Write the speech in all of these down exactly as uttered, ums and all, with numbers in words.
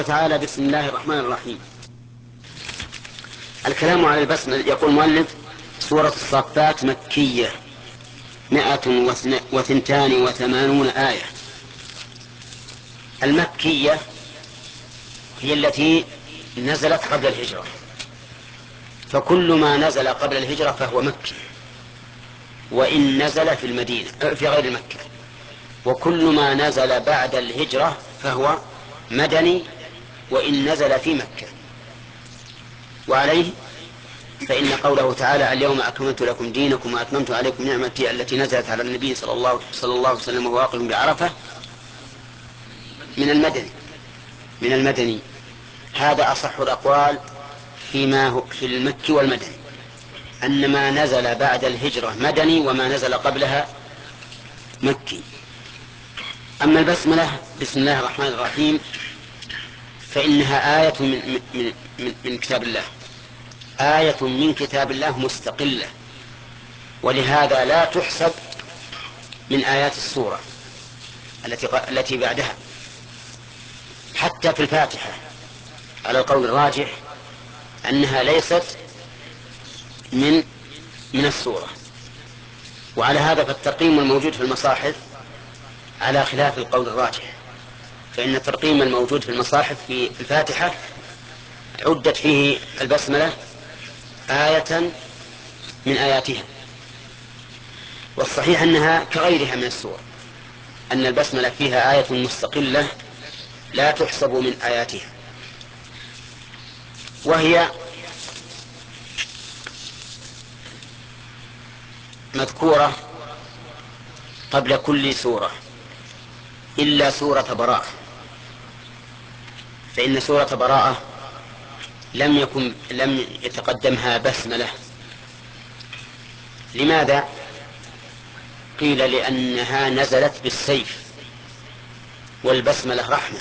تعالى بسم الله الرحمن الرحيم. الكلام على البسملة. يقول المؤلف: سورة الصافات مكية مائة وثنتان وثمانون آية. المكية هي التي نزلت قبل الهجرة، فكل ما نزل قبل الهجرة فهو مكي وإن نزل في المدينة في غير مكة، وكل ما نزل بعد الهجرة فهو مدني وإن نزل في مكة. وعليه فإن قوله تعالى: اليوم أكملت لكم دينكم وأتممت عليكم نعمتي التي نزلت على النبي صلى الله, صلى الله عليه وسلم وهو واقف بعرفة من المدني من المدني هذا أصح الأقوال فيما هو في المكي والمدني، أن ما نزل بعد الهجرة مدني وما نزل قبلها مكي. أما البسملة بسم الله الرحمن الرحيم فإنها آية من, من, من, من كتاب الله، آية من كتاب الله مستقلة، ولهذا لا تحسب من آيات السورة التي التي بعدها، حتى في الفاتحة على القول الراجح أنها ليست من من السورة. وعلى هذا فالترقيم الموجود في المصاحف على خلاف القول الراجح، فإن الترقيم الموجود في المصاحف في الفاتحة عدت فيه البسملة آية من آياتها، والصحيح أنها كغيرها من السور، أن البسملة فيها آية مستقلة لا تحسب من آياتها، وهي مذكورة قبل كل سورة إلا سورة براءة، فإن سورة براءة لم يكن لم يتقدمها بسملة. لماذا؟ قيل لأنها نزلت بالسيف والبسملة رحمة،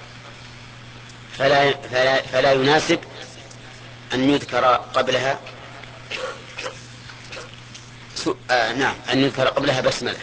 فلا, فلا, فلا يناسب أن يذكر قبلها آه نعم أن يذكر قبلها بسملة،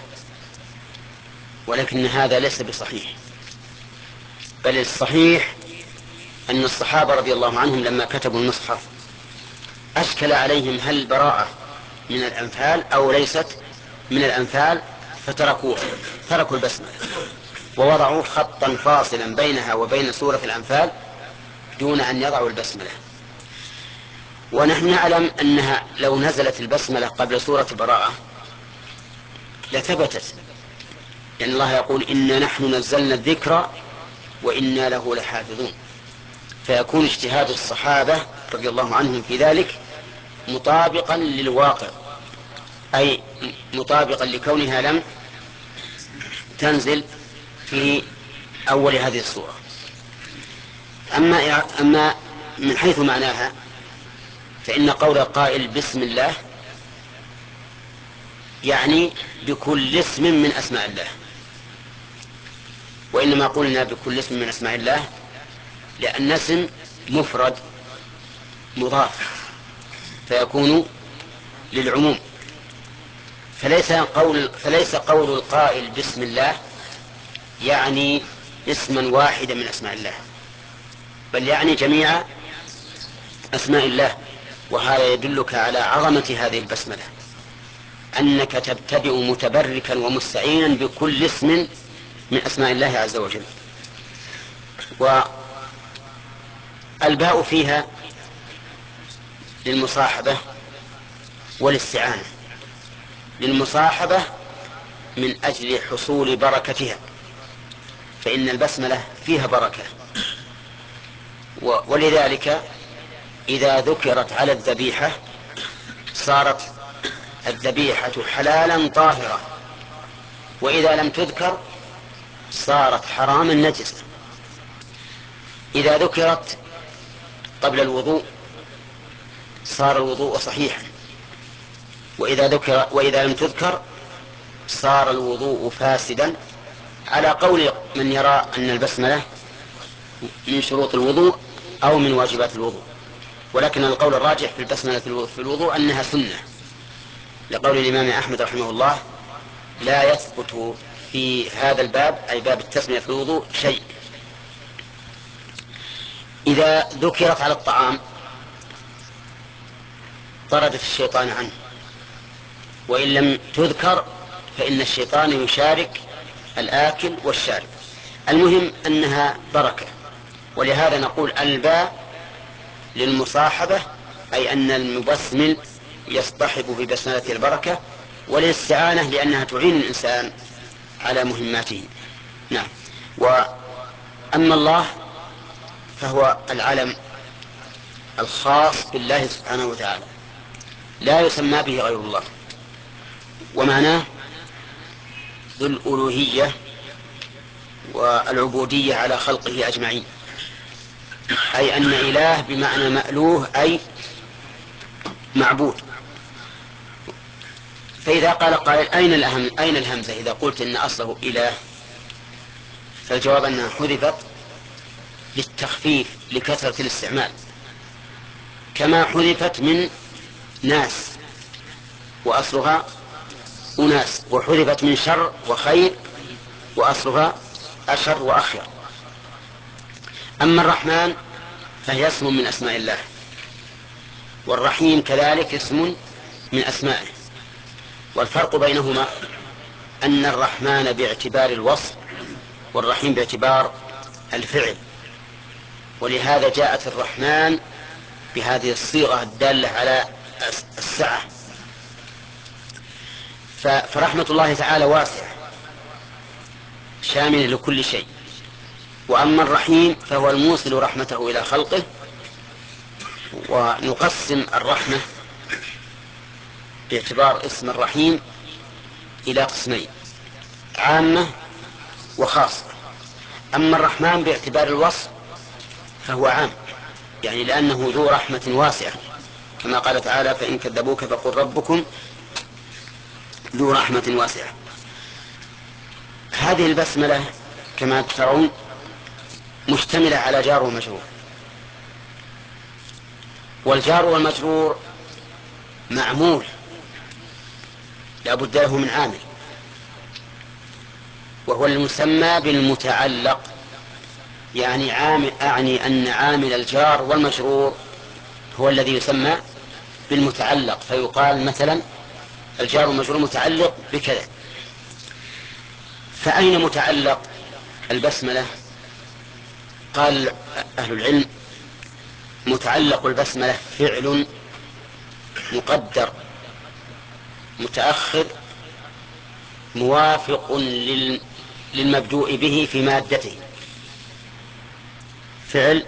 ولكن هذا ليس بصحيح، بل الصحيح أن الصحابة رضي الله عنهم لما كتبوا المصحف أشكل عليهم هل البراءة من الأنفال أو ليست من الأنفال، فتركوا تركوا البسملة ووضعوا خطا فاصلا بينها وبين سورة الأنفال دون أن يضعوا البسملة. ونحن نعلم أنها لو نزلت البسملة قبل سورة البراءة لثبتت، لأن الله يقول: إنا نحن نزلنا الذكر وإنا له لحافظون، فيكون اجتهاد الصحابة رضي الله عنهم في ذلك مطابقا للواقع، أي مطابقا لكونها لم تنزل في أول هذه السورة. أما, أما من حيث معناها فإن قول القائل بسم الله يعني بكل اسم من أسماء الله، وإنما قلنا بكل اسم من أسماء الله لأن اسم مفرد مضاف فيكون للعموم، فليس قول, فليس قول القائل بسم الله يعني اسما واحدا من أسماء الله، بل يعني جميع أسماء الله. وهذا يدلك على عظمة هذه البسملة، أنك تبتدئ متبركا ومستعينا بكل اسم من أسماء الله عز وجل. والباء فيها للمصاحبة والاستعانة. للمصاحبة من أجل حصول بركتها، فإن البسملة فيها بركة، ولذلك إذا ذكرت على الذبيحة صارت الذبيحة حلالا طاهرة، وإذا لم تذكر صارت حراما نجسا. إذا ذكرت قبل الوضوء صار الوضوء صحيحا، وإذا ذكر وإذا لم تذكر صار الوضوء فاسدا، على قول من يرى أن البسملة من شروط الوضوء أو من واجبات الوضوء. ولكن القول الراجح في البسملة في الوضوء أنها سنة، لقول الإمام أحمد رحمه الله: لا يثبت في هذا الباب أي باب التسمية في الوضوء شيء. إذا ذكرت على الطعام طردت الشيطان عنه، وإن لم تذكر فإن الشيطان يشارك الآكل والشارب. المهم أنها بركة، ولهذا نقول الباء للمصاحبة، أي أن المبسمل يصطحب ببسملة البركة، وللاستعانة لأنها تعين الإنسان على مهماته. نعم. وأما الله فهو العلم الخاص بالله سبحانه وتعالى، لا يسمى به غير الله، ومعناه ذو الألوهية والعبودية على خلقه أجمعين، أي أن إله بمعنى مألوه أي معبود. فإذا قال قائل أين الأهم أين الهمزة إذا قلت إن أصله إله؟ فالجواب أنها حذفت للتخفيف لكثرة الاستعمال، كما حذفت من ناس وأصلها أناس، وحذفت من شر وخير وأصلها أشر وأخير. أما الرحمن فهي اسم من أسماء الله، والرحيم كذلك اسم من أسمائه، والفرق بينهما أن الرحمن باعتبار الوصف والرحيم باعتبار الفعل، ولهذا جاءت الرحمن بهذه الصيغة الدالة على السعة. فرحمة الله تعالى واسعة شاملة لكل شيء. وأما الرحيم فهو الموصل رحمته إلى خلقه. ونقسم الرحمة باعتبار اسم الرحيم إلى قسمين: عامة وخاصة. أما الرحمن باعتبار الوصف فهو عام، يعني لأنه ذو رحمة واسعة، كما قال تعالى: فإن كذبوك فقل ربكم ذو رحمة واسعة. هذه البسملة كما ترون مشتملة على جار ومجرور، والجار والمجرور معمول لا بد له من عامل، وهو المسمى بالمتعلق. يعني عامل أعني أن عامل الجار والمجرور هو الذي يسمى بالمتعلق، فيقال مثلا الجار والمجرور متعلق بكذا. فأين متعلق البسملة؟ قال أهل العلم: متعلق البسملة فعل مقدر متأخر موافق للمبدوء به في مادته. فعل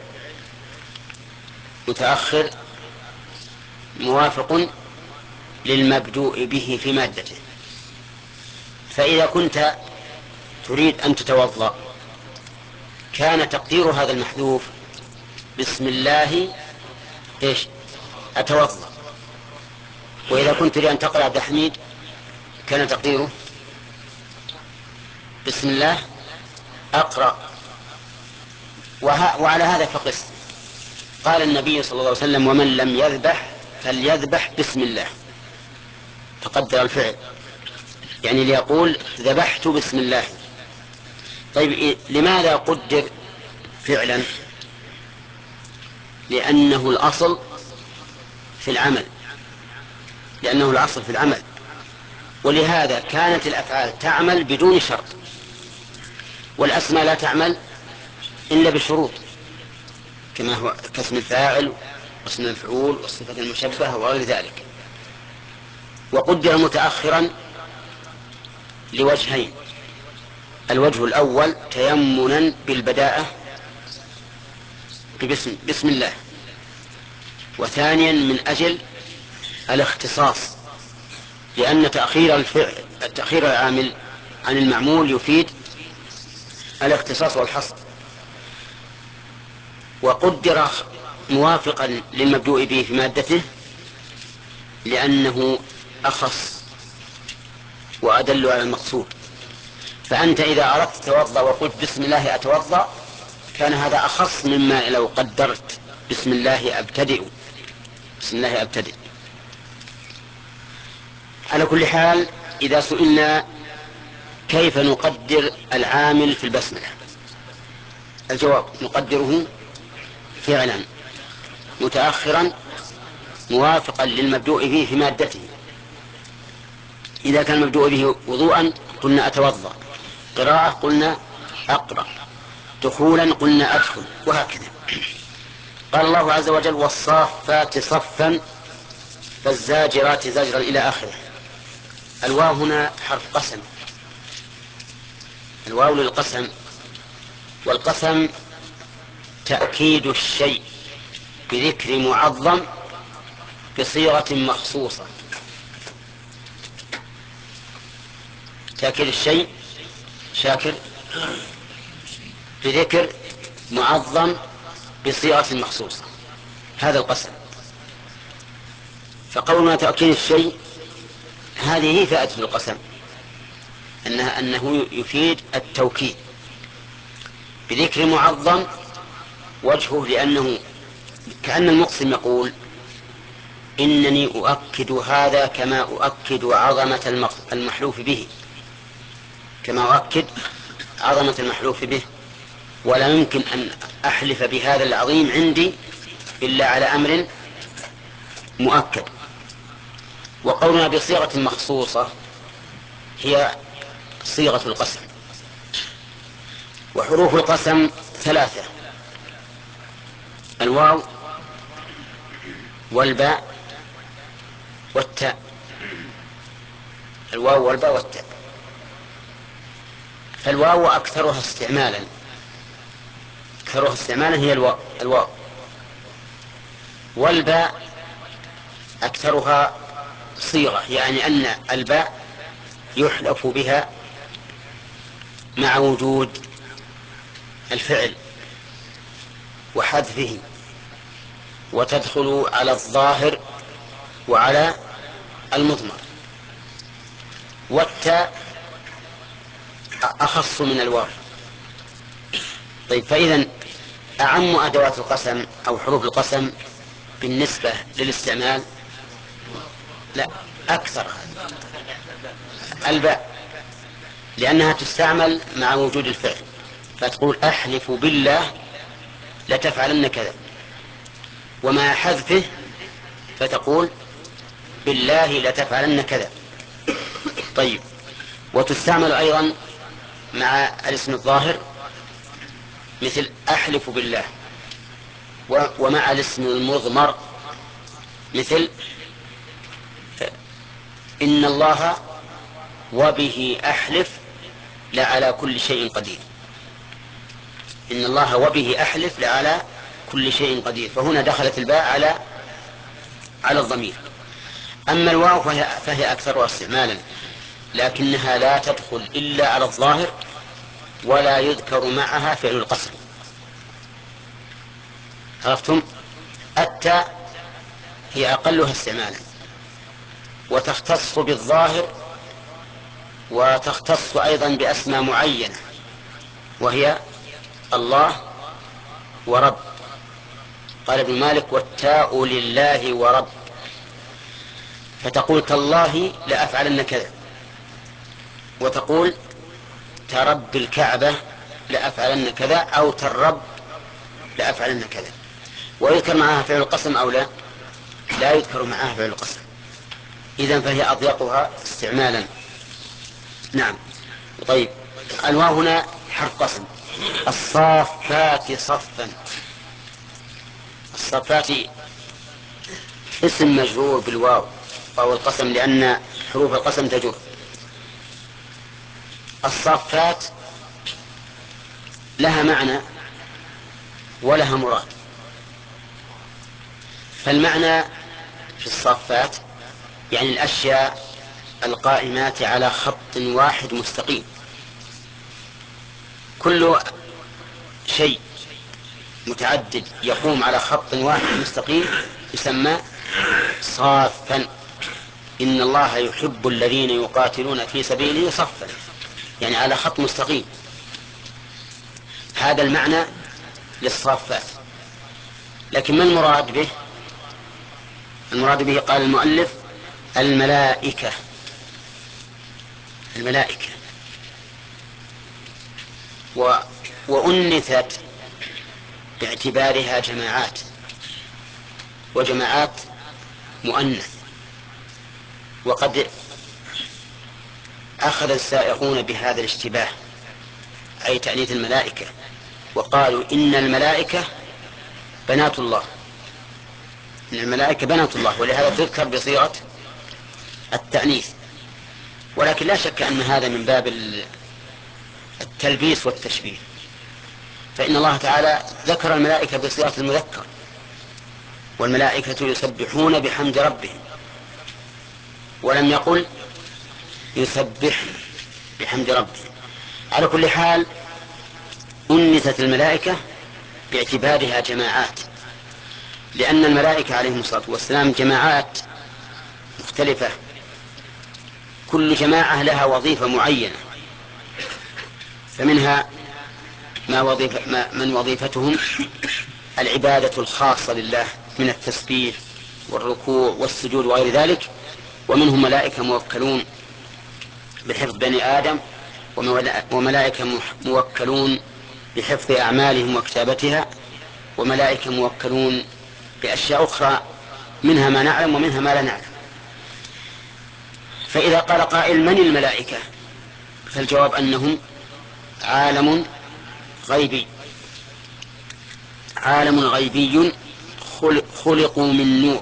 متأخر موافق للمبدوء به في مادته. فإذا كنت تريد أن تتوضأ كان تقدير هذا المحذوف بسم الله إيش أتوضأ. وإذا كنت تريد أن تقرأ عبد الحميد كان تقديره بسم الله أقرأ. وعلى هذا فقس. قال النبي صلى الله عليه وسلم: ومن لم يذبح فليذبح بسم الله، فقدر الفعل، يعني ليقول ذبحت بسم الله. طيب لماذا قدر فعلا؟ لأنه الأصل في العمل لأنه الأصل في العمل ولهذا كانت الأفعال تعمل بدون شرط، والأسماء لا تعمل إلا بشروط، كما هو كاسم الفاعل واسم المفعول والصفة المشبهة وغير ذلك. وقدر متأخرا لوجهين: الوجه الأول تيمنا بالبداءة بسم, بسم الله، وثانيا من أجل الاختصاص، لأن تأخير الفعل تأخير العامل عن المعمول يفيد الاختصاص والحصر. وقدر موافقا للمبدوء به في مادته لأنه أخص وأدل على المقصود. فأنت إذا أردت توضأ وقلت بسم الله أتوضأ كان هذا أخص مما لو قدرت بسم الله أبتدئ بسم الله أبتدئ. على كل حال، إذا سئلنا كيف نقدر العامل في البسملة، الجواب: نقدره فعلا متأخرا موافقا للمبدوء به في مادته. إذا كان المبدوء به وضوءا قلنا أتوضأ، قراءة قلنا أقرأ، دخولا قلنا أدخل، وهكذا. قال الله عز وجل: والصافات صفا فالزاجرات زجرا إلى آخره. الواو هنا حرف قسم، الواو للقسم، والقسم تأكيد الشيء بذكر معظم بصيغة مخصوصة. تأكيد الشيء شاكر بذكر معظم بصيغة مخصوصة، هذا القسم. فقولنا تأكيد الشيء هذه هي فائدة القسم، أنه, أنه يفيد التوكيد بذكر معظم. وجهه لأنه كأن المقسم يقول: إنني أؤكد هذا كما أؤكد عظمة المحلوف به، كما أؤكد عظمة المحلوف به، ولا يمكن أن أحلف بهذا العظيم عندي إلا على أمر مؤكد. وقولنا بصيغة مخصوصة هي صيغة القسم. وحروف القسم ثلاثة: الواو والباء والتاء. الواو والباء والتاء. فالواو أكثرها استعمالا، أكثرها استعمالا هي الواو, الواو. والباء أكثرها صيغة، يعني أن الباء يحلف بها مع وجود الفعل وحذفه، وتدخل على الظاهر وعلى المضمر. والتاء أخص من الواو. طيب، فإذا أعم أدوات القسم أو حروف القسم بالنسبة للاستعمال لا أكثر الباء، لأنها تستعمل مع وجود الفعل، فتقول: أحلف بالله لتفعلن كذا، ومع حذفه فتقول: بالله لتفعلن كذا. طيب، وتستعمل أيضا مع الاسم الظاهر مثل أحلف بالله، ومع الاسم المضمر مثل إن الله وبه أحلف لعلى كل شيء قدير. إن الله وبه أحلف لعلى كل شيء قدير، فهنا دخلت الباء على على الضمير. أما الواو فهي, فهي أكثرها استعمالا، لكنها لا تدخل إلا على الظاهر، ولا يذكر معها فعل القسم. عرفتم؟ التاء هي أقلها استعمالا، وتختص بالظاهر، وتختص أيضا بأسماء معينة، وهي الله ورب. قال ابن مالك: والتاء لله ورب. فتقول: تالله لأفعلن كذا، وتقول: ترب الكعبة لأفعلن كذا، أو ترب لأفعلن كذا. ويذكر معها فعل القسم أو لا؟ لا يذكر معها فعل القسم. إذن فهي أضيقها استعمالا. نعم. طيب، الواو هنا حرف قسم. الصافات صفا. الصفات اسم مجرور بالواو، واو القسم، لأن حروف القسم تجر. الصافات لها معنى ولها مراد. فالمعنى في الصافات يعني الأشياء القائمات على خط واحد مستقيم. كل شيء متعدد يقوم على خط واحد مستقيم يسمى صافا. إن الله يحب الذين يقاتلون في سبيله صفا، يعني على خط مستقيم. هذا المعنى للصافات. لكن ما المراد به؟ المراد به قال المؤلف: الملائكة. الملائكة و... وأنثت باعتبارها جماعات، وجماعات مؤنث. وقد أخذ السائقون بهذا الاشتباه، أي تأنيث الملائكة، وقالوا إن الملائكة بنات الله، إن الملائكة بنات الله، ولهذا تذكر بصيغة التأنيث. ولكن لا شك أن هذا من باب التلبيس والتشبيه، فإن الله تعالى ذكر الملائكة بصيغة المذكر، والملائكة يسبحون بحمد ربهم، ولم يقل يسبحن بحمد ربهم. على كل حال أنثت الملائكة باعتبارها جماعات، لأن الملائكة عليهم الصلاة والسلام جماعات مختلفة، كل جماعة لها وظيفة معينة، فمنها ما وظيفة ما من وظيفتهم العبادة الخاصة لله من التسبيح والركوع والسجود وغير ذلك، ومنهم ملائكة موكلون بحفظ بني آدم، وملائكة موكلون بحفظ أعمالهم وكتابتها، وملائكة موكلون بأشياء أخرى منها ما نعلم ومنها ما لا نعلم. فإذا قال قائل من الملائكة؟ فالجواب أنهم عالم غيبي، عالم غيبي خلقوا من نور،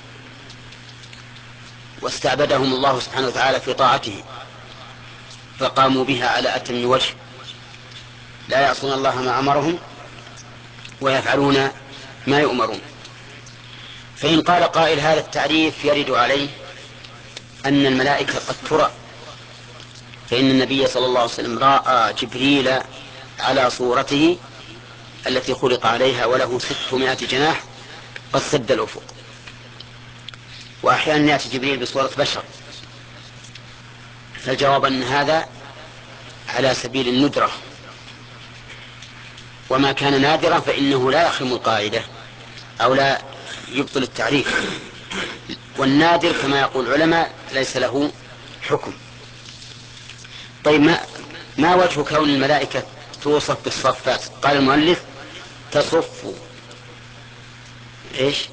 واستعبدهم الله سبحانه وتعالى في طاعته فقاموا بها على أتم وجه، لا يعصون الله ما أمرهم ويفعلون ما يؤمرون. فإن قال قائل هذا التعريف يرد عليه أن الملائكة قد ترى، فإن النبي صلى الله عليه وسلم رأى جبريل على صورته التي خلق عليها وله ستمائة جناح قد سد الأفق. وأحيانا يأتي جبريل بصورة بشر، فالجواب أن هذا على سبيل الندرة، وما كان نادرا فإنه لا يخرم القاعدة أو لا يبطل التعريف، والنادر كما يقول العلماء ليس له حكم. طيب ما, ما وجه كون الملائكة توصف بالصفات؟ قال المؤلف تصف إيش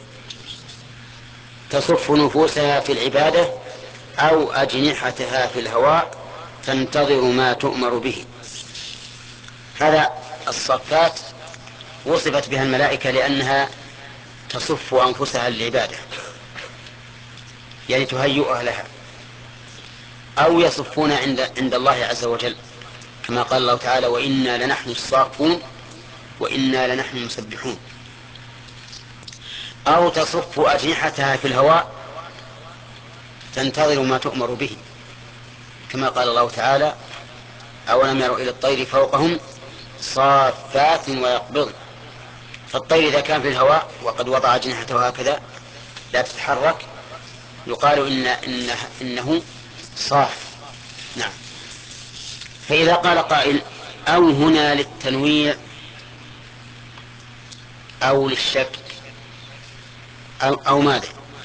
تصف نفوسها في العبادة أو أجنحتها في الهواء تنتظر ما تؤمر به. هذا الصفات وصفت بها الملائكة لأنها تصف أنفسها للعبادة، يعني تهيئها لها، أو يصفون عند, عند الله عز وجل كما قال الله تعالى وإنا لنحن الصافون وإنا لنحن المسبحون، أو تصف أجنحتها في الهواء تنتظر ما تؤمر به كما قال الله تعالى أولم يروا إلى الطير فوقهم صافات ويقبضن. فالطير إذا كان في الهواء وقد وضع أجنحته هكذا لا تتحرك يقال إن إنه, إنه صاف. نعم. فإذا قال قائل أو هنا للتنويع أو للشك أو, أو ماذا؟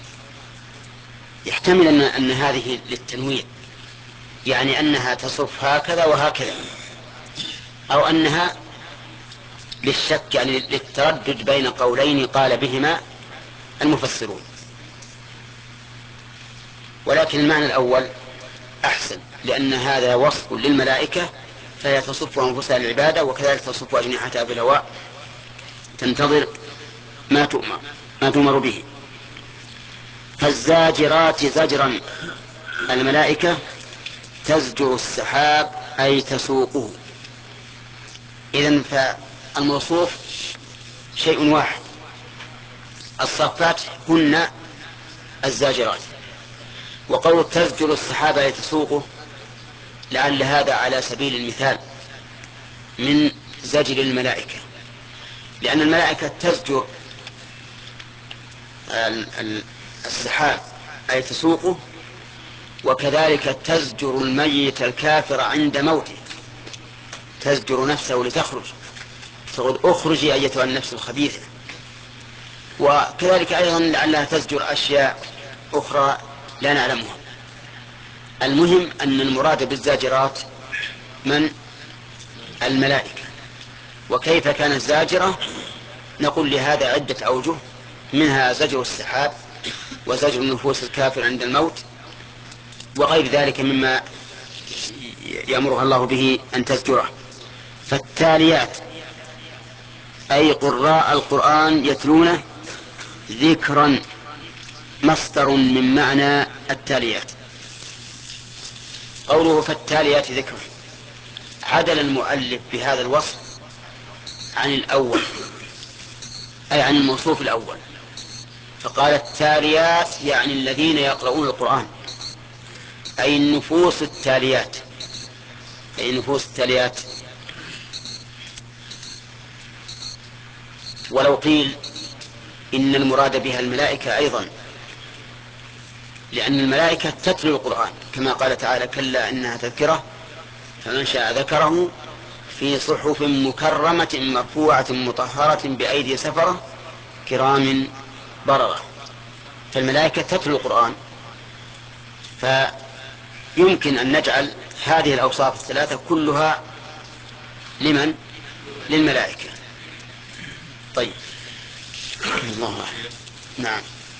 يحتمل أن, أن هذه للتنويع، يعني أنها تصف هكذا وهكذا، أو أنها للشك يعني للتردد بين قولين قال بهما المفسرون. ولكن المعنى الأول أحسن، لأن هذا وصف للملائكة فهي تصف أنفسها للعبادة، وكذلك تصف أجنحتها بالهواء تنتظر ما تؤمر ما تؤمر به. فالزاجرات زجرا، الملائكة تزجر السحاب أي تسوقه. إذن فالموصوف شيء واحد، الصفات هن الزاجرات. وقول تزجر السحاب أي تسوقه لعل هذا على سبيل المثال من زجر الملائكة، لأن الملائكة تزجر السحاب أي تسوقه، وكذلك تزجر الميت الكافر عند موته، تزجر نفسه لتخرج، تقول اخرجي أيتها النفس الخبيثة. وكذلك أيضا لعلها تزجر أشياء أخرى لا نعلمها. المهم أن المراد بالزاجرات من الملائكة. وكيف كانت زاجرة؟ نقول لهذا عدة أوجه، منها زجر السحاب وزجر النفوس الكافر عند الموت وغير ذلك مما يأمرها الله به أن تذكره. فالتاليات أي قراء القرآن يتلونه ذكرا مصدر من معنى التاليات. قوله فالتاليات ذكرا عدل المؤلف بهذا الوصف عن الأول أي عن الموصوف الأول، فقال التاليات يعني الذين يقرؤون القرآن، أي النفوس التاليات، أي نفوس التاليات. ولو قيل إن المراد بها الملائكة أيضا، لأن الملائكة تتلو القرآن كما قال تعالى كلا إنها تذكرة فمن شاء ذكره في صحف مكرمة مرفوعة مطهرة بأيدي سفرة كرام بررة. فالملائكة تتلو القرآن، فيمكن أن نجعل هذه الأوصاف الثلاثة كلها لمن؟ للملائكة. طيب الله أعلم. نعم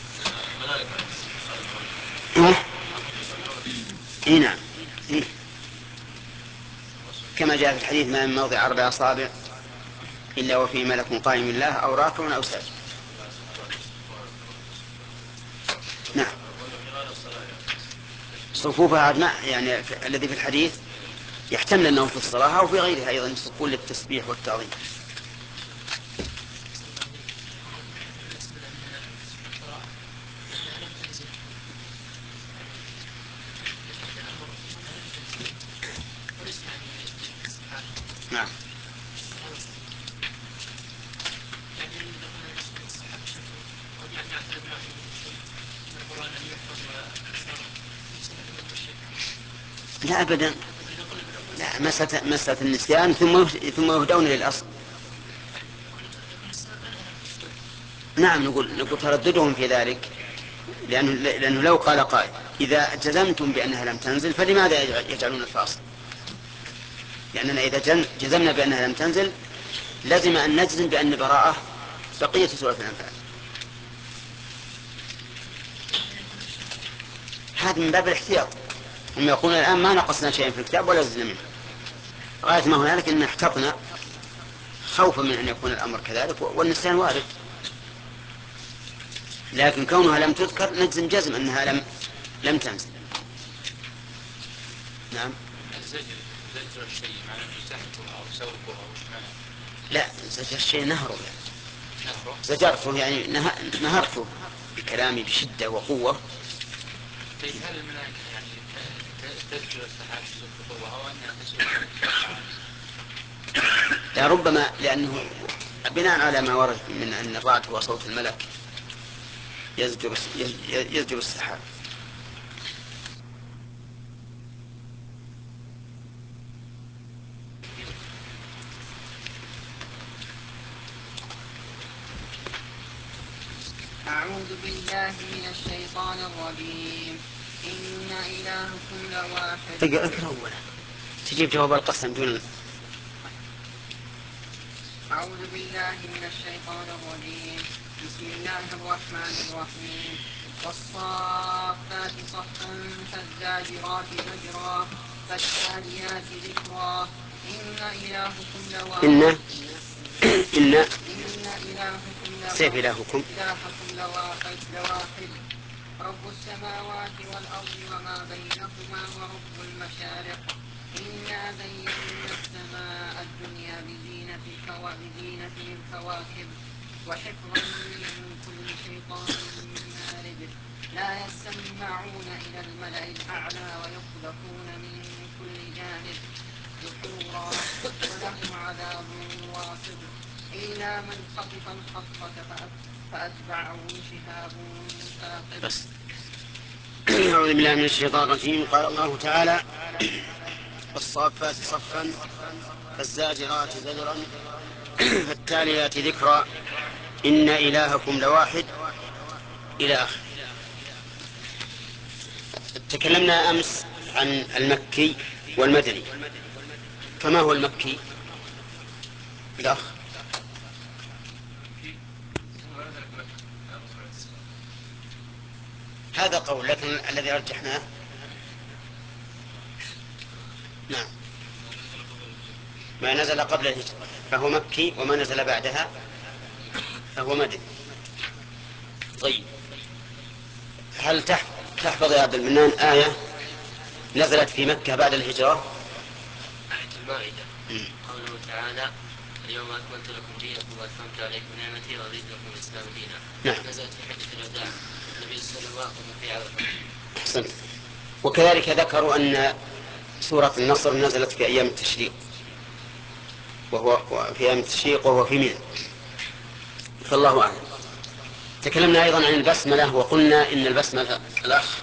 إيه نعم إيه؟ كما جاء في الحديث ما من موضع أربع أصابع إلا وفي ملك قائم الله أو راكع أو ساجد. نعم صفوفها يعني الذي في الحديث يحتمل أنه في الصلاة أو في غيرها أيضا يصفون للتسبيح والتعظيم. نعم لا أبدا، لا مسألة مسألة النسيان ثم ثم يهدون للأصل. نعم نقول نقول ترددهم في ذلك، لأنه, لأنه لو قال قائل إذا جزمتم بأنها لم تنزل فلماذا يجعلون الفاصل؟ لأننا إذا جزمنا بأنها لم تنزل لازم أن نجزم بأن براءة بقية سورة الأنفال. هذا من باب الاحتياط، هم يقولون الآن ما نقصنا شيئا في الكتاب ولا زدنا منه، غاية ما هنالك إن احتطنا خوفا من أن يكون الأمر كذلك، والنسيان وارد، لكن كونها لم تذكر نجزم جزم أنها لم لم تنزل. نعم الزجر زجر الشيء معناه زحفه أو سوقه أو معناه. لا زجر الشيء نهره يعني. نهره زجرته يعني نهرته بكلامي بشدة وقوة. طيب هل الملائكة يعني تذكر السحاب بقوة أو أنها تسوق؟ لا ربما لأنه بناء على ما ورد من أن الرعد هو صوت الملك يزجر يزجر السحاب. أعوذ بالله من الشيطان الرجيم. إن إلهكم لواحد. اقرأ أولا تجيب جواب القسم دون. أعوذ بالله من الشيطان الرجيم. بسم الله الرحمن الرحيم. والصافات صفا فالزاجرات زجرا فالتاليات ذكرا إن إلهكم لواحد. إن إن إن إلهكم سيف لواحد. إلهكم إلهكم لواحد لواحد رب السماوات والأرض وما بينهما ورب المشارق. إنا زينا السماء الدنيا بزينة بزينة الكواكب وحفظا من كل شيطان مارد. لا يستمعون إلى الملأ الأعلى ويقذفون من كل جانب دحورا ولهم عذاب واصب إلا من خطف الخطفة فأتبعه شهاب ثاقب. بس. أعوذ بالله من الشيطان الرجيم. قال الله تعالى والصافات صفا فالزاجرات زجرا فالتاليات ذكرا إن إلهكم لواحد إلى آخره. تكلمنا أمس عن المكي والمدني، فما هو المكي الأخ؟ هذا قول، لكن الذي رجحناه نعم ما نزل قبل الهجرة فهو مكي، وما نزل بعدها فهو مدني. طيب، هل تحفظ يا عبد المنان آية نزلت في مكة بعد الهجرة؟ آية المائدة قوله تعالى اليوم أكملت لكم دينكم وأتممت عليكم نعمتي ورضيت لكم الإسلام دينا. نعم. نزلت في حجة الوداع النبي صلى الله عليه وسلم في عرفة. أحسنت. وكذلك ذكروا أن سورة النصر نزلت في أيام التشريق، وهو في أيام التشريق وهو في منى، فالله أعلم. تكلمنا أيضا عن البسملة وقلنا إن البسملة الأخ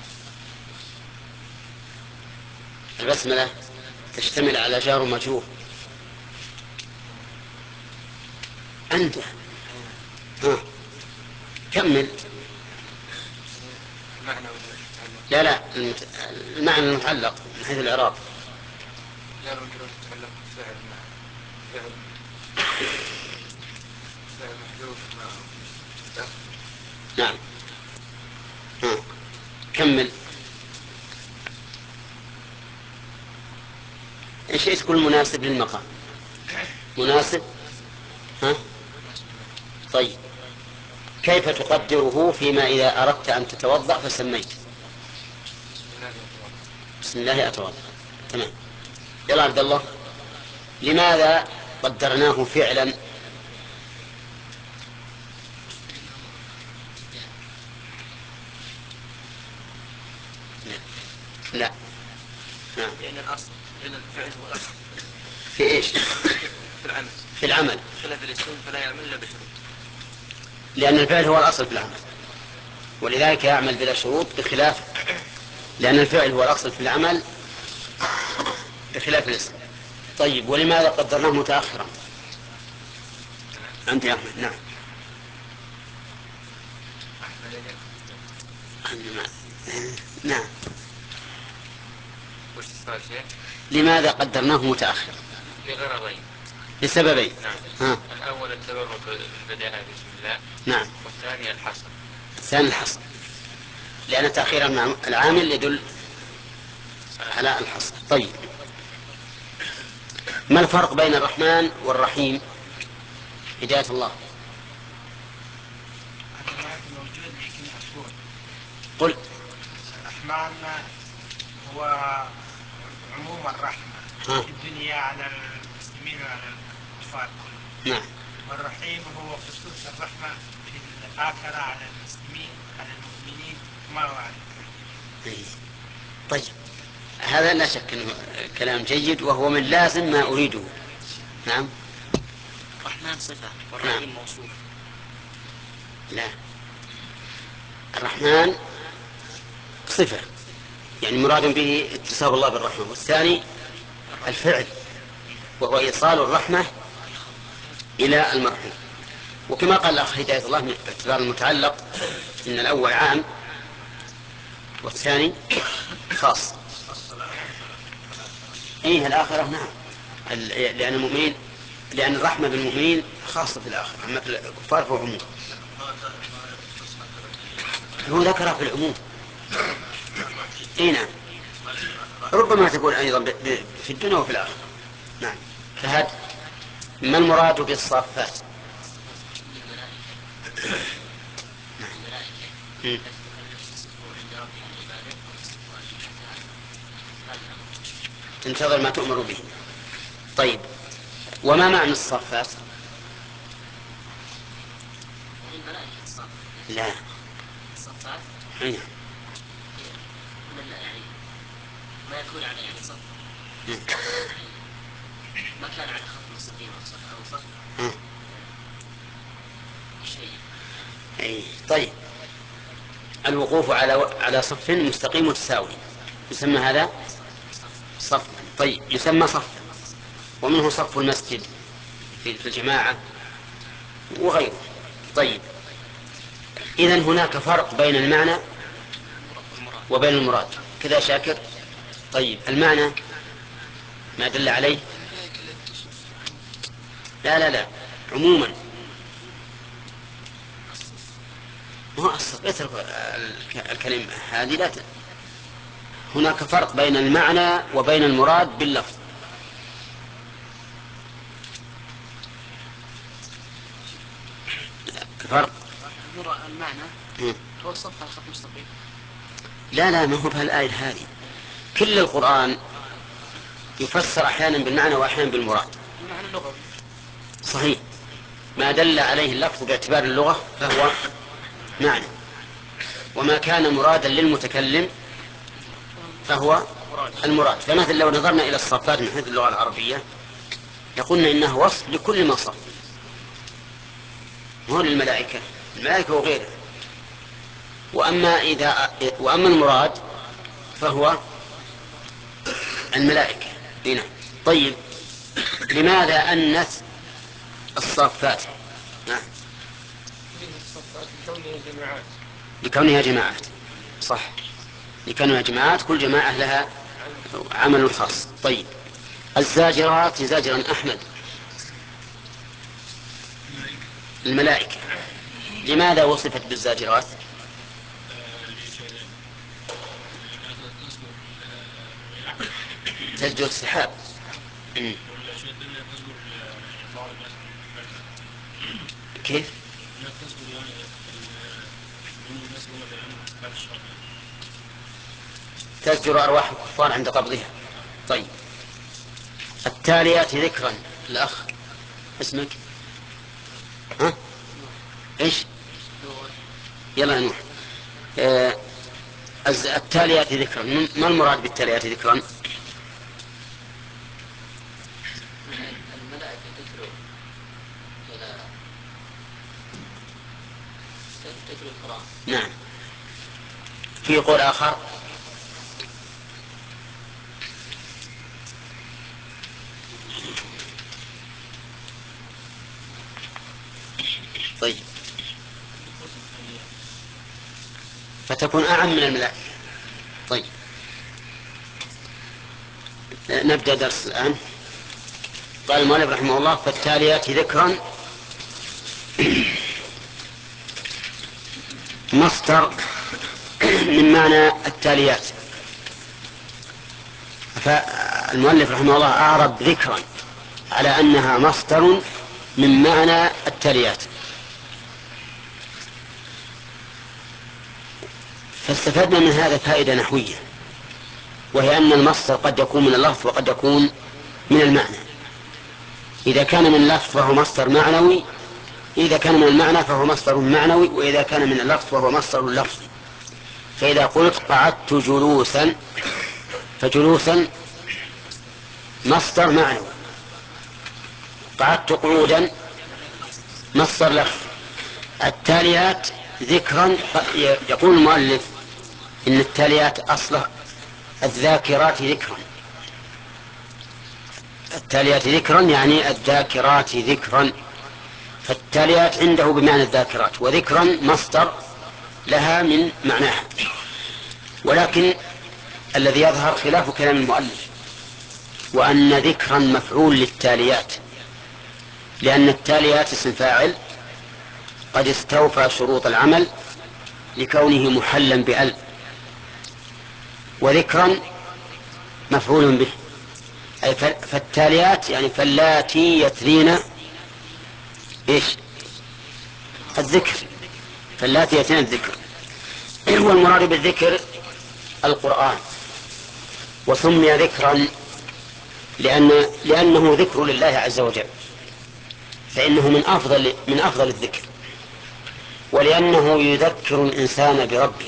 البسملة تشتمل على جار ومجرور. أنت ها كمل. لا لا المعنى المتعلق من حيث الإعراب. جار ومجرور يتعلق بفعل مع فعل فعل محذوف مع نعم. ها كمل. ايش ايش تقول مناسب للمقام؟ مناسب. ها طيب، كيف تقدره فيما إذا أردت أن تتوضأ فسميت بسم الله أتوضأ؟ تمام. يلا عبد الله، لماذا قدرناه فعلا؟ لا. نعم. لأن الأصل لأن الفعل هو الأصل في إيش؟ في العمل. في العمل. خلاف الاسم فلا يعمل إلا بشروط. لأن الفعل هو الأصل في العمل، ولذلك يعمل بلا شروط، بخلاف لأن الفعل هو الأصل في العمل بخلاف الاسم. طيب، ولماذا قدرناه متأخرا؟ أنت يا أحمد. نعم. نعم. وش السؤال شيخ؟ لماذا قدرناه متأخرا؟ لغرضين. لسببين. نعم. ها. الأول التبرك بالبداية بسم الله. نعم. والثاني الحصر. الثاني الحصر، لأن تأخير العامل يدل على الحصر. طيب، ما الفرق بين الرحمن والرحيم؟ هداية الله. قل. الرحمن هو عموم الرحمة في الدنيا على المسلمين وعلى الكفار كلهم. نعم. والرحيم هو خصوص الرحمة في الآخرة على المسلمين على المؤمنين ما هو على الكافرين. طيب، هذا لا شك أنه كلام جيد، وهو من لازم ما أريده. نعم. الرحمن صفة والرحيم نعم. موصوف. لا، الرحمن صفة يعني مراد به اتصال الله بالرحمة، والثاني الفعل وهو إيصال الرحمة إلى المرحوم. وكما قال الأخ هداية الله من اعتبار المتعلق إن الأول عام والثاني خاص. إيه الآخرة نعم، لأن المؤمنين لأن الرحمة بالمؤمنين خاصة في الآخرة، أما في الكفار فهو عموم. هو ذكرها في العموم. إيه نعم، ربما تكون أيضا في الدنيا وفي الآخرة. نعم. فهد، ما المراد بالصافات؟ نعم. تنتظر ما تؤمر به. طيب، وما معنى الصافات؟ لا. الصفات هنا. يعني ما يكون على يعني صف ما كان على خط مستقيم أو صف شيء. أي طيب، الوقوف على على صف مستقيم متساوي يسمى هذا صف. طيب، يسمى صف، ومنه صف المسجد في الجماعة وغيره. طيب، إذن هناك فرق بين المعنى وبين المراد كذا شاكر. طيب، المعنى ما دل عليه. لا لا لا عموما ما هو أصل اترك الكلمة هذه لا ت... هناك فرق بين المعنى وبين المراد باللفظ. فرق. نرى المعنى توصف على خط مستقيم. لا لا ما هو بهالآية هذه. كل القرآن يفسر أحيانا بالمعنى وأحيانا بالمراد. المعنى اللغوي. صحيح. ما دل عليه اللفظ باعتبار اللغة فهو معنى، وما كان مرادا للمتكلم فهو المراد. فمثلا لو نظرنا إلى الصفات من حيث اللغة العربية يقولنا إنه وصف لكل ما صف، هو للملائكة، الملائكة وغيرها. وأما, إذا وأما المراد فهو الملائكة هنا. طيب لماذا أنث الصفات؟ نعم. لكونها جماعات. لكونها جماعات، صح، لكونها جماعات، كل جماعة لها عمل خاص. طيب الزاجرات زاجرا أحمد الملائكة، لماذا وصفت بالزاجرات؟ تزجر السحاب. كيف؟ تزجر أرواح الكفار عند قبضها. طيب التاليات ذكرا. الأخ اسمك؟ ها؟ إيش؟ يلا نوح. آه التاليات ذكرا، ما المراد بالتاليات ذكرا؟ الملائكة ذكروا إلى ذكر القرآن. نعم. في قول آخر طيب فتكون أعم من الملائكة. طيب نبدأ درس الآن. قال المؤلف رحمه الله فالتاليات ذكرا مصدر من معنى التاليات. فالمؤلف رحمه الله أعرب ذكرا على أنها مصدر من معنى التاليات، فاستفدنا من هذا فائدة نحوية، وهي أن المصدر قد يكون من اللفظ وقد يكون من المعنى. إذا كان من اللفظ فهو مصدر معنوي، إذا كان من المعنى فهو مصدر معنوي، وإذا كان من اللفظ فهو مصدر لفظي. فإذا قلت قعدت جلوسا فجلوسا مصدر معنوي، قعدت قعودا مصدر لفظ. التاليات ذكرا يقول المؤلف إن التاليات أصله الذاكرات ذكرا. التاليات ذكرا يعني الذاكرات ذكرا، فالتاليات عنده بمعنى الذاكرات، وذكرا مصدر لها من معناها. ولكن الذي يظهر خلاف كلام المؤلف، وأن ذكرا مفعول للتاليات، لأن التاليات اسم فاعل قد استوفى شروط العمل لكونه محلا بأل، وذكرا مفعول به، أي فالتاليات يعني فاللاتي يتلين إيش؟ الذكر، فاللاتي يتلين الذكر. هو المراد بالذكر القرآن، وسمي ذكرا لأن لأنه ذكر لله عز وجل، فإنه من أفضل من أفضل الذكر، ولأنه يذكر الإنسان بربه،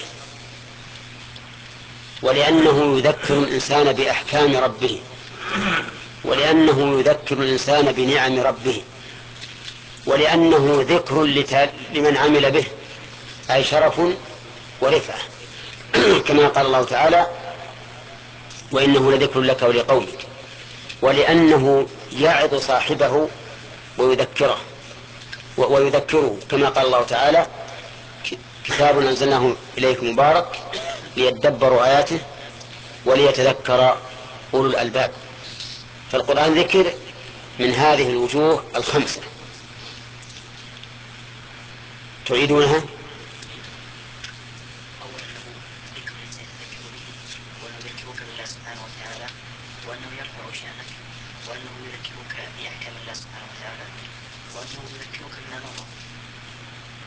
ولأنه يذكر الإنسان بأحكام ربه، ولأنه يذكر الإنسان بنعم ربه، ولأنه ذكر لمن عمل به، أي شرف ورفعة كما قال الله تعالى وإنه لذكر لك ولقومك، ولأنه يعظ صاحبه ويذكره ويذكره كما قال الله تعالى كتاب أنزلناه إليكم مبارك ليدبروا آياته وليتذكر أولو الألباب. فالقرآن ذكر من هذه الوجوه الخمسة. تعيدونها؟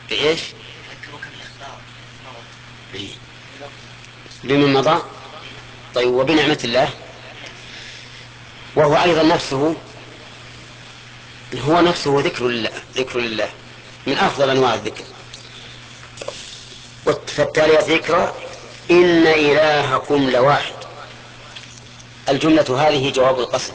بإيش؟ بمن مضى. طيب وبنعمة الله، وهو أيضا نفسه هو نفسه ذكر لله، ذكر لله من أفضل أنواع الذكر. فالتالي ذكر إن إلهكم لواحد. الجملة هذه جواب القسم،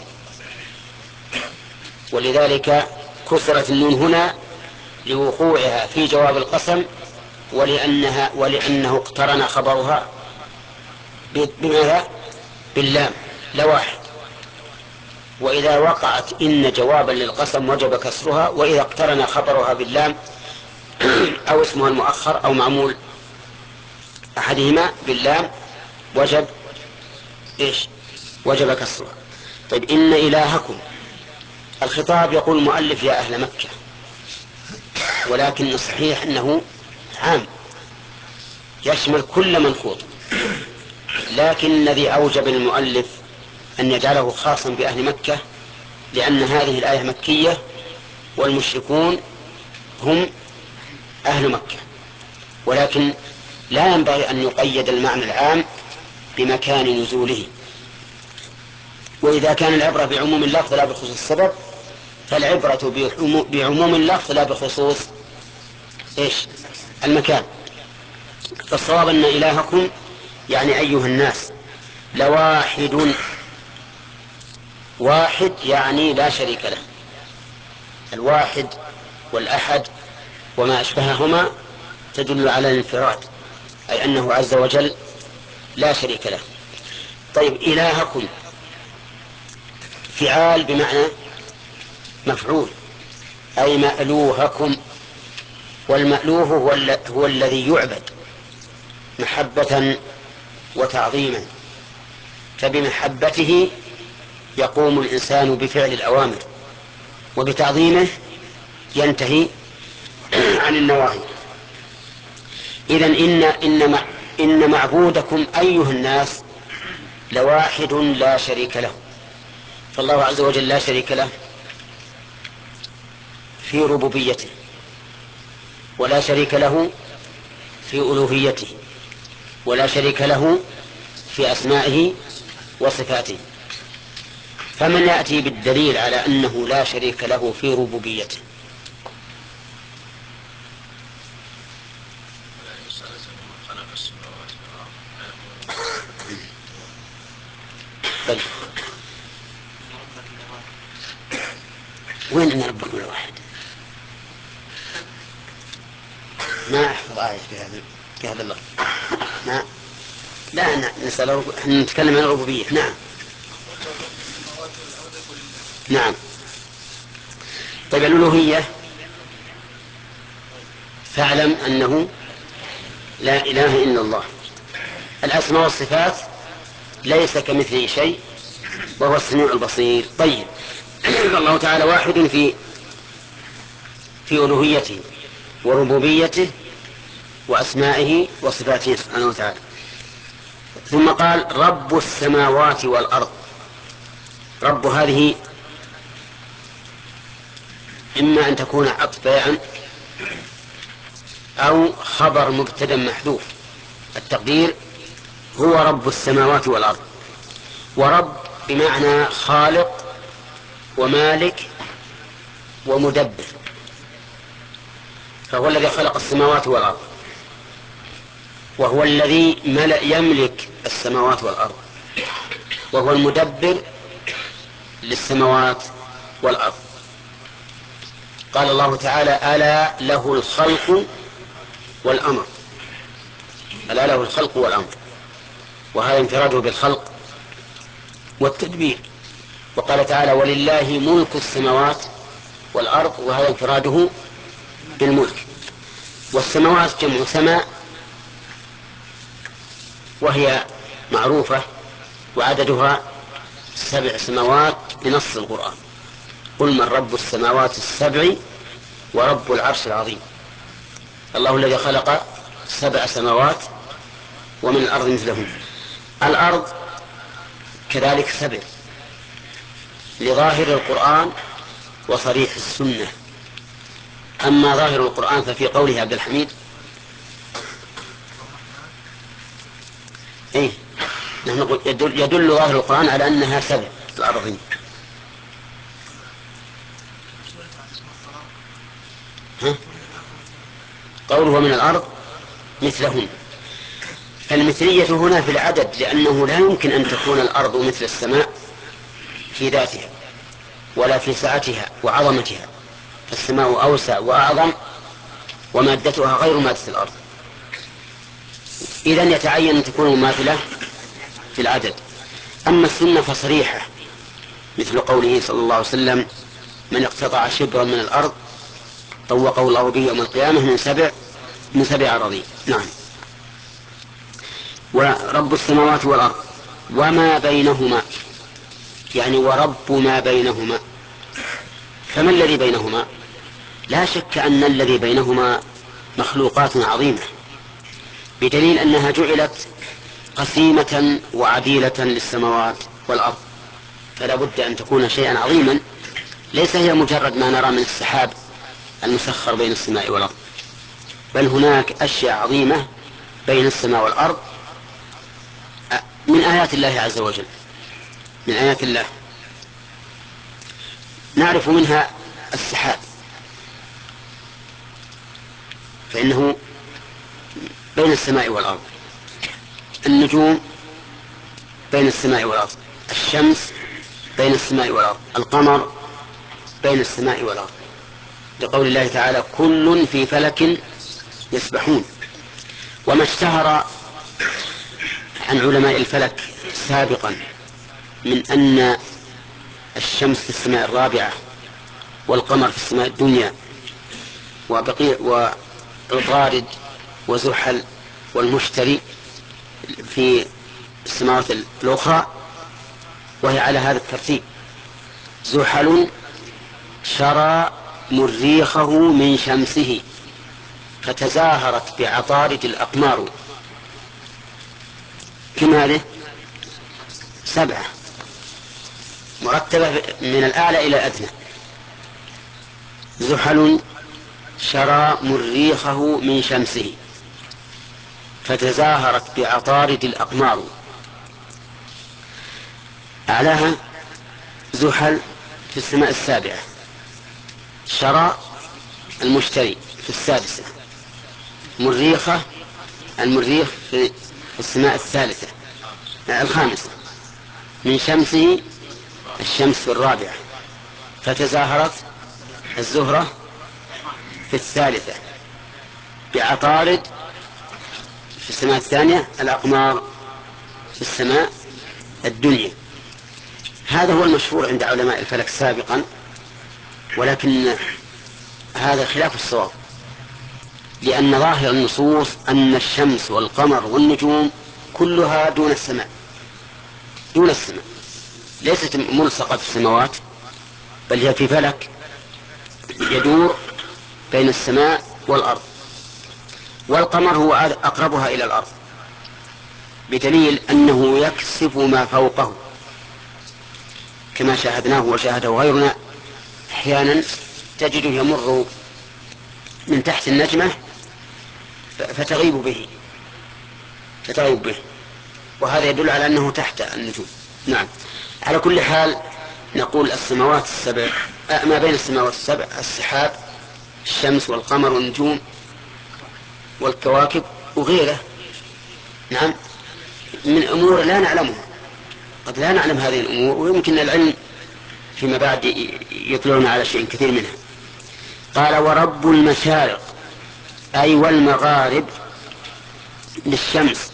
ولذلك كسرت النون هنا لوقوعها في جواب القسم، ولأنها ولأنه اقترن خبرها بماذا؟ باللام، لواحد. وإذا وقعت إن جوابا للقسم وجب كسرها، وإذا اقترن خبرها باللام أو اسمها المؤخر أو معمول أحدهما باللام وجب إيش؟ وجب كسرها. طيب إن إلهكم، الخطاب يقول المؤلف يا أهل مكة، ولكن الصحيح أنه عام يشمل كل من خوض، لكن الذي أوجب المؤلف أن يجعله خاصا بأهل مكة لأن هذه الآية مكية والمشركون هم أهل مكة، ولكن لا ينبغي أن يقيد المعنى العام بمكان نزوله. وإذا كان العبرة بعموم اللفظ لا بخصوص السبب، فالعبرة بعموم اللفظ لا بخصوص إيش؟ المكان. فالصواب أن إلهكم يعني أيها الناس لواحد، واحد يعني لا شريك له. الواحد والأحد وما أشبههما تدل على الانفراد، أي أنه عز وجل لا شريك له. طيب إلهكم فعال بمعنى مفعول، أي مألوهكم، والمألوه هو, هو الذي يعبد محبة وتعظيما، فبمحبته يقوم الإنسان بفعل الأوامر، وبتعظيمه ينتهي عن النواهي. إذن إن, إن, إن معبودكم أيها الناس لواحد لا شريك له. فالله عز وجل لا شريك له في ربوبيته، ولا شريك له في ألوهيته، ولا شريك له في أسمائه وصفاته. فمن يأتي بالدليل على أنه لا شريك له في ربوبيته؟ طيب وين إن ربكم الواحد؟ ما أحفظ آية في هذا في هذا اللفظ. نعم، لا نسأل، احنا نتكلم عن الربوبية. نعم نعم. طيب الألوهية فاعلم أنه لا إله إلا الله. الأسماء والصفات ليس كمثله شيء وهو السميع البصير. طيب الله تعالى واحد في في ألوهيته وربوبيته وأسمائه وصفاته سبحانه وتعالى. ثم قال رب السماوات والأرض. رب هذه إما أن تكون عطف بيان أو خبر مبتدا محذوف. التقدير هو رب السماوات والأرض. ورب بمعنى خالق ومالك ومدبر، فهو الذي خلق السماوات والأرض، وهو الذي يملك السماوات والأرض، وهو المدبر للسماوات والأرض. قال الله تعالى ألا له الخلق والأمر. ألا له الخلق والأمر، وهذا انفراده بالخلق والتدبير. وقال تعالى ولله ملك السماوات والأرض، وهذا انفراده بالملك. والسماوات جمع سماء، وهي معروفة، وعددها سبع سماوات بنص القرآن. قل من رب السماوات السبع ورب العرش العظيم. الله الذي خلق سبع سماوات ومن الأرض مثلهم. الأرض كذلك سبع لظاهر القرآن وصريح السنة، أما ظاهر القرآن ففي قوله عبد الحميد إيه نحن نقول يدل, يدل ظاهر القرآن على أنها سبع الأرضين. ها؟ قوله من الأرض مثلهن، فالمثلية هنا في العدد، لأنه لا يمكن أن تكون الأرض مثل السماء في ذاتها ولا في سعتها وعظمتها، فالسماء أوسع وأعظم ومادتها غير مادة الأرض، إذن يتعين أن تكون مماثلة في العدد. أما السنة فصريحة، مثل قوله صلى الله عليه وسلم: من اقتطع شبرا من الأرض طوقه الله به يوم القيامة من سبع من سبع أراضين. نعم. ورب السماوات والأرض وما بينهما، يعني ورب ما بينهما. فما الذي بينهما؟ لا شك أن الذي بينهما مخلوقات عظيمة، بدليل أنها جعلت قسيمة وعديلة للسماوات والأرض، فلا بد أن تكون شيئا عظيما، ليس هي مجرد ما نرى من السحاب المسخر بين السماء والأرض، بل هناك أشياء عظيمة بين السماء والأرض من آيات الله عز وجل، من آيات الله. نعرف منها السحاب، فإنه بين السماء والأرض، النجوم بين السماء والأرض، الشمس بين السماء والأرض، القمر بين السماء والأرض، لقول الله تعالى: كل في فلك يسبحون. وما اشتهر عن علماء الفلك سابقا من أن الشمس في السماء الرابعة والقمر في السماء الدنيا وبقي وعطارد وزحل والمشتري في السماوات الأخرى، وهي على هذا الترتيب: زحل شرى مريخه من شمسه فتزاهرت بعطارد الأقمار. كم هذه؟ سبعة مرتبة من الأعلى إلى الأدنى. زحل شرى مريخه من شمسه فتزاهرت بعطارد الأقمار. أعلاها زحل في السماء السابعة، شرى المشتري في السادسة، مريخة المريخ في السماء الثالثة الخامسة، من شمسه الشمس في الرابعة، فتزاهرت الزهرة في الثالثة، بعطارد في السماء الثانية، الأقمار في السماء الدنيا. هذا هو المشهور عند علماء الفلك سابقا، ولكن هذا خلاف الصواب، لأن ظاهر النصوص أن الشمس والقمر والنجوم كلها دون السماء، دون السماء، ليست ملصقة في السماوات، بل هي في فلك يدور بين السماء والأرض، والقمر هو أقربها إلى الأرض، بدليل أنه يكسف ما فوقه، كما شاهدناه وشاهده غيرنا. أحيانا تجده يمر من تحت النجمة فتغيب به فتغيب به وهذا يدل على أنه تحت النجوم. نعم. على كل حال نقول السماوات السبع، ما بين السماوات السبع السحاب، الشمس والقمر والنجوم والكواكب وغيره. نعم، من أمور لا نعلمها، قد لا نعلم هذه الأمور، ويمكن العلم فيما بعد يطلعون على شيء كثير منها. قال: ورب المشارق أي والمغارب للشمس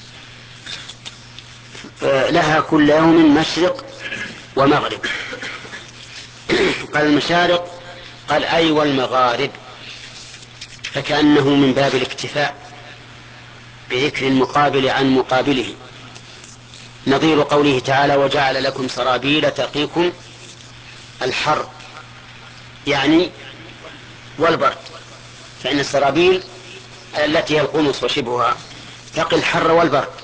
لها كل يوم مشرق ومغرب. قال المشارق، قال أي والمغارب، فكأنه من باب الاكتفاء بذكر المقابل عن مقابله، نظير قوله تعالى: وجعل لكم سرابيل تقيكم الحر، يعني والبرد، فإن السرابيل التي هي القنص وشبهها تقي الحر والبرد.